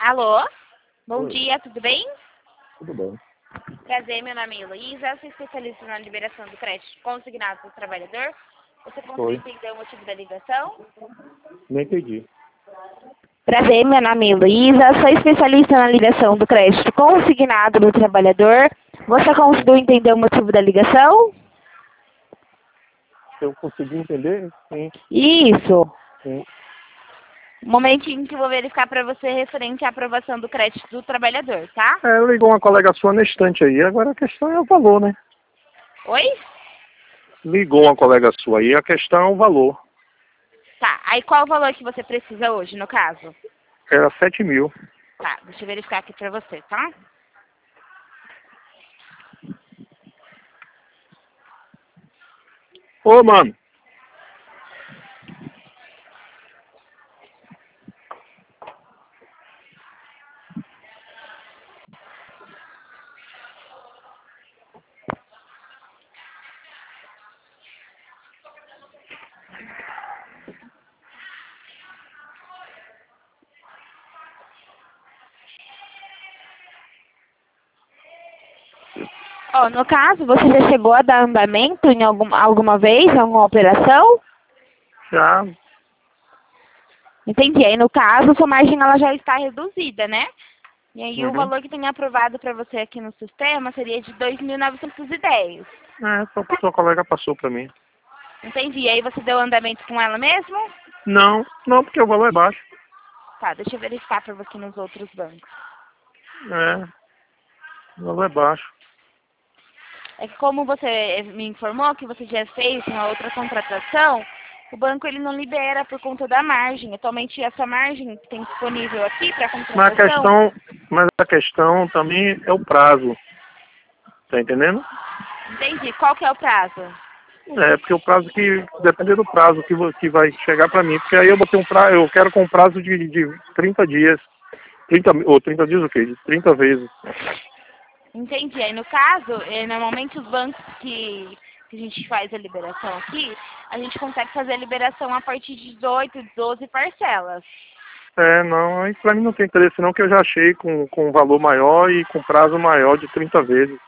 Alô? Bom Oi. dia, tudo bem? Tudo bem. Prazer, meu nome é Heloísa, sou especialista na liberação do crédito consignado do trabalhador. Você conseguiu Oi. entender o motivo da ligação? Não entendi. Prazer, meu nome é Heloísa, sou especialista na liberação do crédito consignado do trabalhador. Você conseguiu entender o motivo da ligação? Eu consegui entender? Sim. Isso. Sim. Um momentinho que eu vou verificar para você referente à aprovação do crédito do trabalhador, tá? Ligou uma colega sua na estante aí. Agora a questão é o valor, né? Oi? Ligou uma colega sua aí. A questão é o valor. Tá, aí qual o valor que você precisa hoje, no caso? Era 7.000. Tá, deixa eu verificar aqui pra você, tá? Ô, mano. Ó, no caso, você já chegou a dar andamento em alguma vez, em alguma operação? Já. Entendi. Aí, no caso, sua margem ela já está reduzida, né? E aí, o Uhum. valor que tem aprovado para você aqui no sistema seria de 2.910. Sua colega passou pra mim. Entendi. E aí, você deu andamento com ela mesmo? Não, porque o valor é baixo. Tá, deixa eu verificar para você nos outros bancos. O valor é baixo. É que como você me informou que você já fez uma outra contratação, o banco ele não libera por conta da margem. Atualmente essa margem que tem disponível aqui para contratação. Mas a questão também é o prazo. Tá entendendo? Entendi. Qual que é o prazo? Porque o prazo depende do prazo que vai chegar para mim, porque aí eu vou ter eu quero com um prazo de 30 dias, 30 dias o quê? De 30 vezes. Entendi. Aí no caso, normalmente os bancos que a gente faz a liberação aqui, a gente consegue fazer a liberação a partir de 18, 12 parcelas. Não, aí pra mim não tem interesse não, que eu já achei com um valor maior e com prazo maior de 30 vezes.